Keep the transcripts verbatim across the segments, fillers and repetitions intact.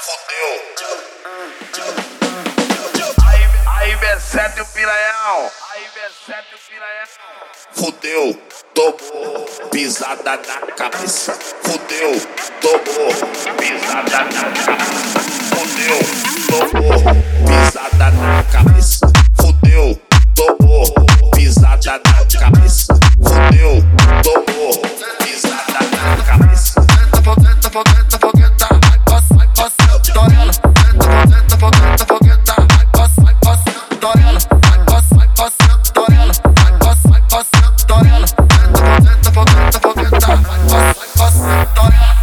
Fudeu. Aí, aí, B sete o piranhão. Aí, B sete o piranhão. Fudeu, tomou pisada na cabeça. Fudeu, tomou pisada na cabeça. Fudeu, tomou pisada na cabeça. Fudeu, tomou pisada na cabeça. Fudeu, tomou pisada na cabeça. Fogueta, fogueta, fogueta, vai passa, vai passa, torela. Fogueta, fogueta, fogueta, vai passa, vai passa, torela. Vai passa, vai passa, torela. Vai passa, vai passa, torela. Fogueta, fogueta, fogueta, vai passa, vai passa, torela.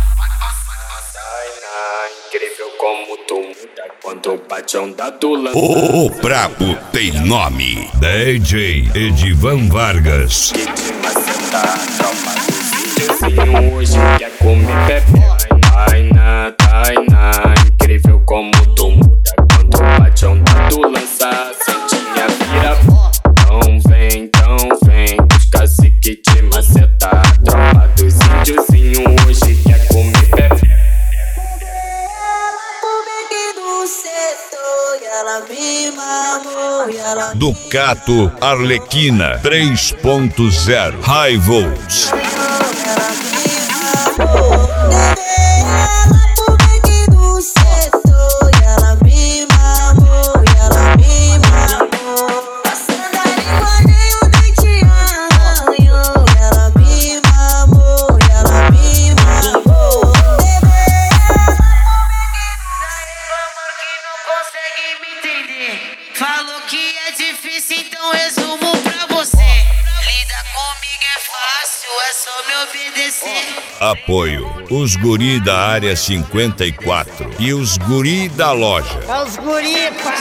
Incrível como tu muda quando bate a onda do lance. O brabo tem nome. D J Edivan Vargas. Que te maceta, tropa do videozinho hoje quer comer bebê. Tainá, Tainá, incrível como tu muda quando bate a onda do lança. Santinha vira pó. Então vem, então vem, os cacique te maceta. Tropa dos índiozinho hoje quer comer bebê. Ducato Arlequina três ponto zero High Volts. Falou que é difícil, então resumo pra você. Lidar comigo é fácil, é só me obedecer. Apoio: os guri da área cinquenta e quatro e os guri da loja. É os guri, pá.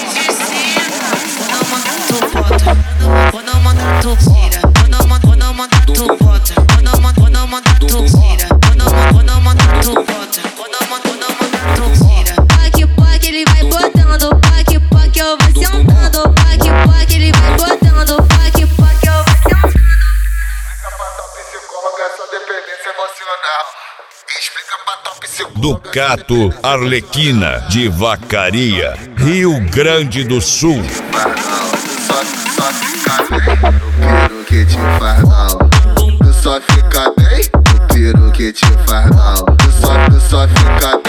Vou não mandar tu tira. Vou não mandar tu tira. Vou não mandar tu bota. Vou não mandar tu tira. Vou não mandar tu bota. Vou não mandar tu tira. Paque, paque, ele vai botando. Paque, paque, eu vou sentando. Paque, paque, ele vai botando. Paque, paque, eu vou sentando. Explica pra tua psicóloga essa dependência emocional. Explica pra tua psicóloga. Ducato Arlequina de Vacaria, Rio Grande do Sul. Só, só fica bem, o piro que te faz mal. Tu só fica bem, o piro que te faz mal. Tu só, tu só fica bem.